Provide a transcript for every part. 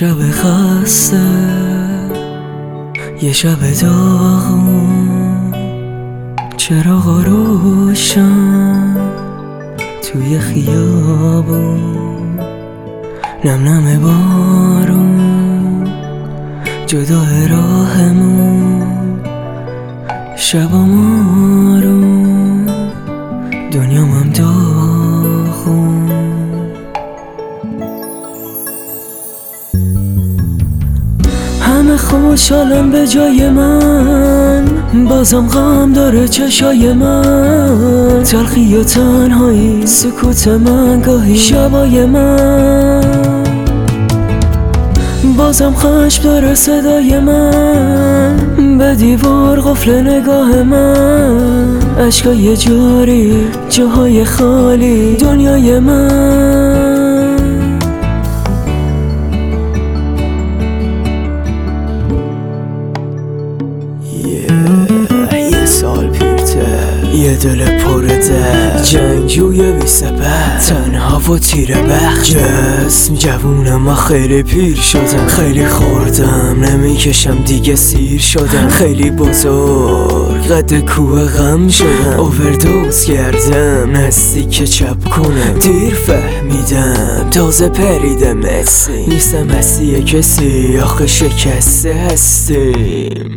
شب خسته، یه شب داغون، چراغا روشن توی خیابون، نم نم بارون جدای راهمون، شبام آروم، دنیام هم داغون. همه خوشحالن به جای من، بازم غم داره چشای من، تلخی و تنهایی سکوت من، گاهی شبای من، بازم خشم داره صدای من، به دیوار قفل نگاه من، عشقای جاری جاهای خالی دنیای من. یه سال پیرتر، یه دل پر درد، جنگجوی بی سپر، تنها و تیره بخت، جسم جوونم و خیلی پیر شدم، خیلی خوردم نمیکشم دیگه سیر شدم، خیلی بزرگ قد کوه غم شدم، اووردوز کردم نزدیک چپ کنم، دیر فهمیدم تازه پریدم مسی، نیستم هستی کسی آخه شکسته هستیم.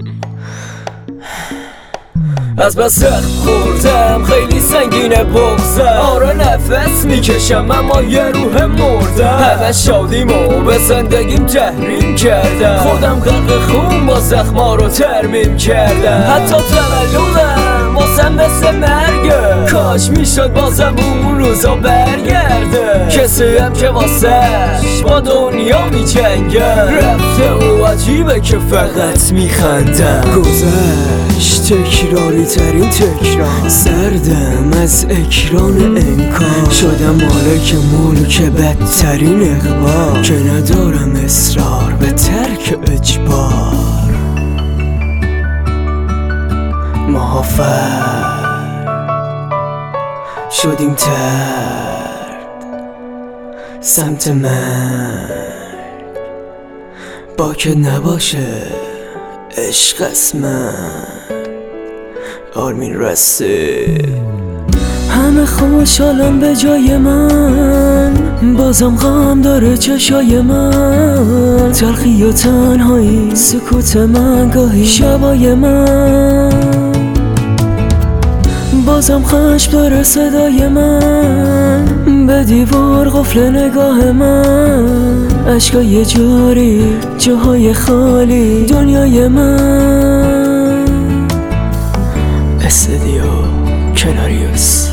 از بس سخت خوردم خیلی سنگینه بغضم، آره نفس میکشم اما یه روح مردم، همه شادیمو به زندگیم تحریم کردم، خودم غرق خون با زخما رو ترمیم کردم، حتی تولدم واسم مثل مرگه، کاش میشد بازم اون روزا برگرده، کسی هم که واسش با دنیا میجنگه، رفته و عجیبه که فقط میخندم، گذشت تکراری ترین تکرار، سردم از اکران انکار، شدم مالک ملک بدترین اخبار، که ندارم اصرار به ترک اجبار، محافظ شدیم ترد سمت من، با که نباشه عشق از من. آرمین رسید. همه خوشحالن به جای من، بازم غم داره چشای من، تلخی و تنهایی سکوت من، گاهی شبای من، بازم خشم داره صدای من، به دیوار قفل نگاه من، عشقای جاری جاهای خالی دنیای من. استودیو کناریوس.